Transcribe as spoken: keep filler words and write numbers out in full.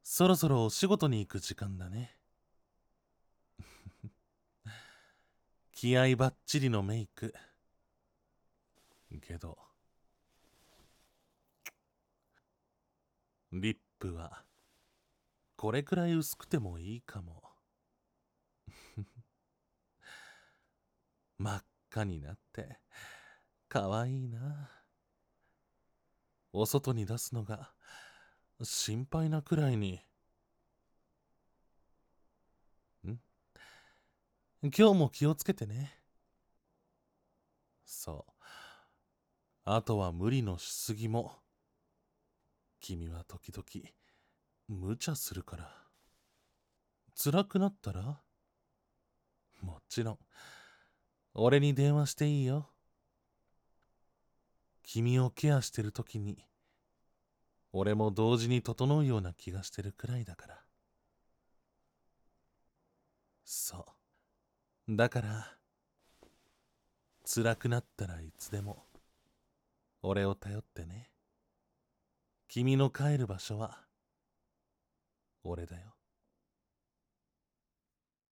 そろそろお仕事に行く時間だね。気合バッチリのメイク。けど、リップは、これくらい薄くてもいいかも。真っ赤になって、かわいいな。お外に出すのが、心配なくらいに。ん今日も気をつけてね。そう。あとは無理のしすぎも。君は時々、無茶するから。辛くなったらもちろん、俺に電話していいよ。君をケアしてるときに、俺も同時に整うような気がしてるくらいだから。そう。だから、辛くなったらいつでも、俺を頼ってね。君の帰る場所は、俺だよ。